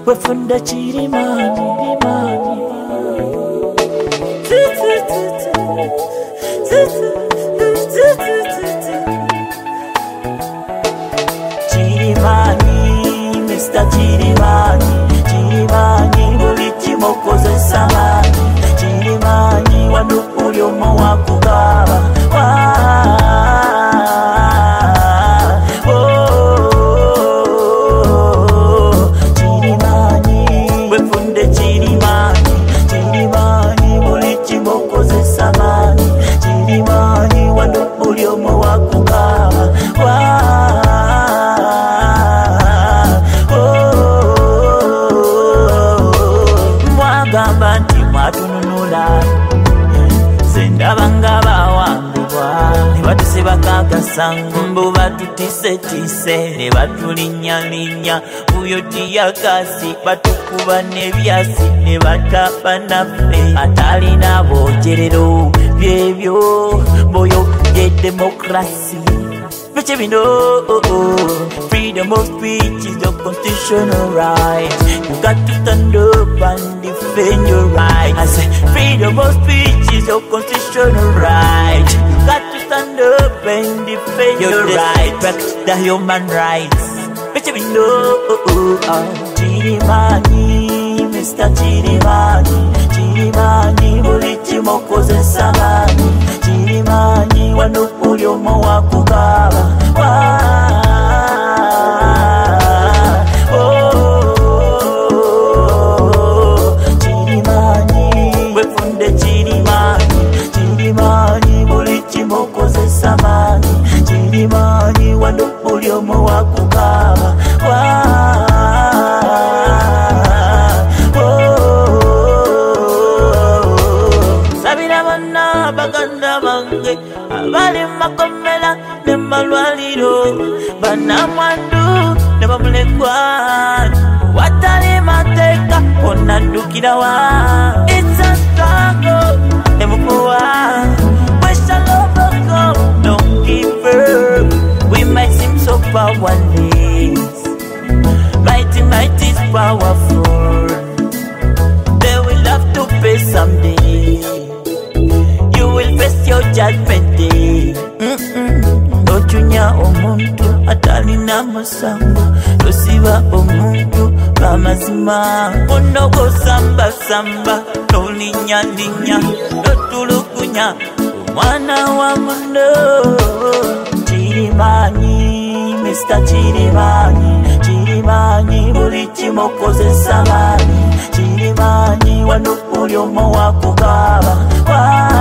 wefunda Chirimani. Chirimani, Mr. Chirimani, Chirimani, bulichi mokoze samani, Chirimani, wanupuri omo wakugaba, Chirimani, wefunde Chirimani, Chirimani, bulichi mokoze samani, Chirimani, wanupuri omo wakugaba, Mwagamba nti mwatununula sendabanga bawambibwa ne batuseba kagasango mbu batutise ne batulinya buyo tiyakasi batukuba n'ebyasi ne batapa naffe atalina boogerero byebyo boyogye demokrasi. Freedom of speech is your constitutional right. You got to stand up and defend your right. I say freedom of speech is your constitutional right. You got to stand up and defend your right. Respect the human rights. Chirimani, Mr. Chirimani, Chirimani, bulichi mokoze samani, Chirimani, wanupuri omo wakugaba, Chirimani, wefunde Chirimani, Chirimani, bulichi mokoze samani, Chirimani, wanupuri omo wakugaba, Sabina bana baganda bange abali makomela ne malwaliro bana mwandu ne bamulekwa watali mateka onandukira wa. It's a struggle nemukuwa we shall overcome, don't give up. We might seem so powerless, mighty is powerful. They will have to pay someday. You will face your judgment day. Nochunya omuntu atalina masango, tosiba omuntu bamazima. Onogo samba nolinya notulukunya omwana wa muno. Chirimani, Mr. Chirimani, Chirimani, bulichi mokoze samani, Chirimani, wanupuri omo wakugaba,